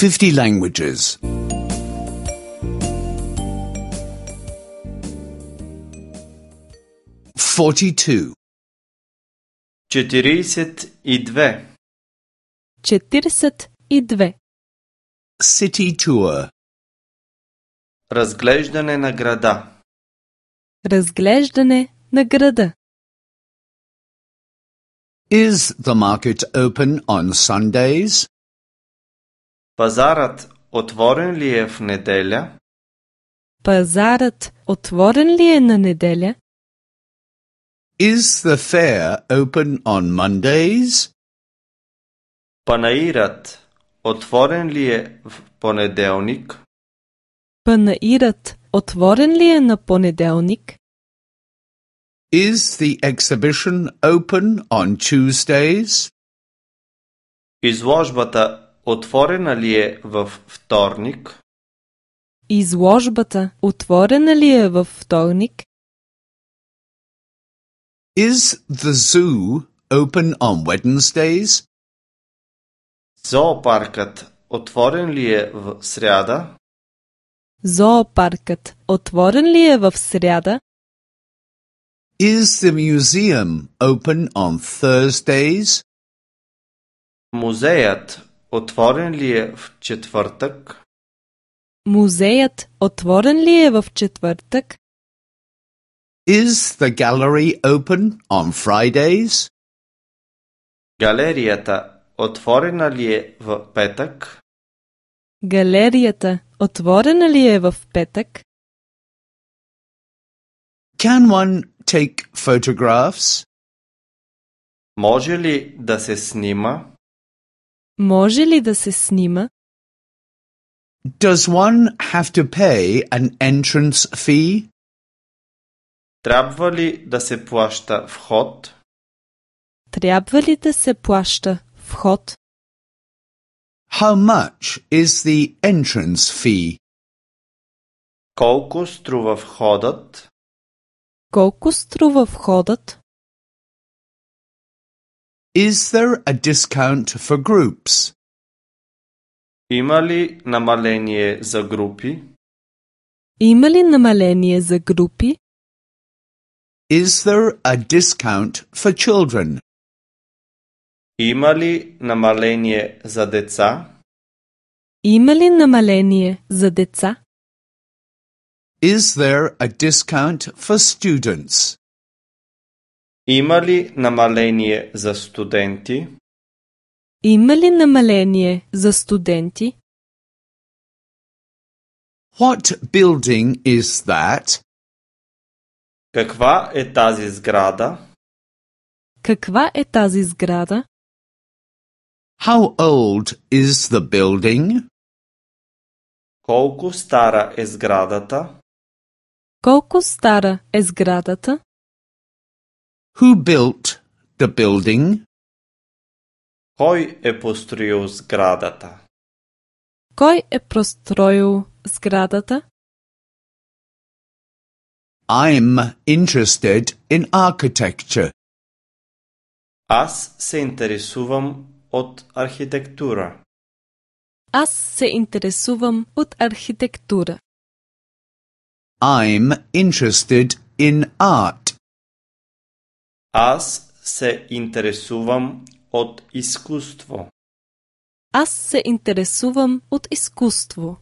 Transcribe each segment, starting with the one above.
50 languages. 42. 42. 42. City tour. Разглеждане на града. Разглеждане на града. Is the market open on Sundays? Пазарът отворен ли е в неделя? Пазарът отворен ли е на неделя? Is the fair open on Mondays? Панаирът отворен ли е в понеделник? Панаирът отворен ли е на понеделник? Is the exhibition open on Tuesdays? Изложбата отворена ли е във вторник? Изложбата отворена ли е във вторник? Is the zoo open on Wednesdays? Зоопаркът отворен ли е в сряда? Зоопаркът отворен ли е в сряда? Is the museum open on Thursdays? Музеят отворен ли е в четвъртък? Музеят отворен ли е в четвъртък? Is the gallery open on Fridays? Галерията отворена ли е в петък? Галерията отворена ли е в петък? Can one take photographs? Може ли да се снима? Може ли да се снима? Does one have to pay an entrance fee? Трябва ли да се плаща вход? Трябва ли да се плаща вход? How much is the entrance fee? Колко струва входът? Колко струва входът? Is there a discount for groups? Има ли намаление за групи? Има ли намаление за групи? Is there a discount for children? Има ли намаление за деца? Има ли намаление за деца? Is there a discount for students? Има ли намаление за студенти? Има ли намаление за студенти? What building is that? Каква е тази сграда? Каква е тази сграда? How old is the building? Колко стара е сградата? Колко стара е сградата? Who built the building? Кой е построил сградата? Кой е построил сградата? I'm interested in architecture. Аз се интересувам от архитектура. Аз се интересувам от архитектура. I'm interested in art. Аз се интересувам от изкуство. Аз се интересувам от изкуство.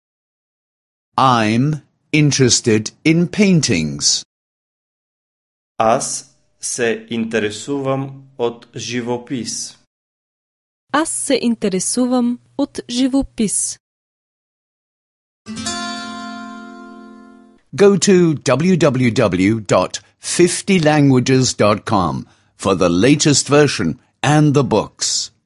I'm interested in paintings. Аз се интересувам от живопис. Аз се интересувам от живопис. Go to www.50languages.com for the latest version and the books.